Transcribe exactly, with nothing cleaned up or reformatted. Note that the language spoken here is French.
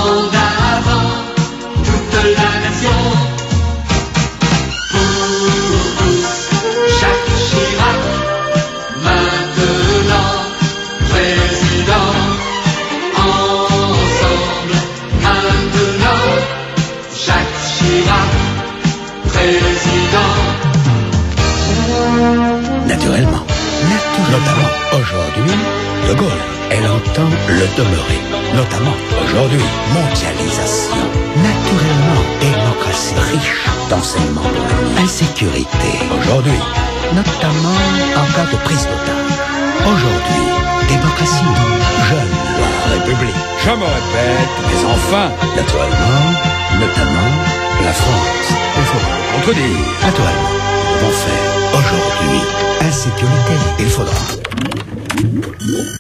En avant, toute la nation. Pour tous, Jacques Chirac, maintenant président. Ensemble, maintenant, Jacques Chirac, président. Naturellement, notamment aujourd'hui, De Gaulle, elle entend le demeurer. Notamment aujourd'hui, mondialisation. Naturellement, démocratie riche d'enseignements pour l'avenir. Insécurité. Aujourd'hui, notamment en cas de prise d'otage. Aujourd'hui, démocratie. Jeune loi. République. Je me répète, mais enfin, naturellement, notamment la France. Il faut le contredire. Naturellement, nous devons faire aujourd'hui insécurité. Il faudra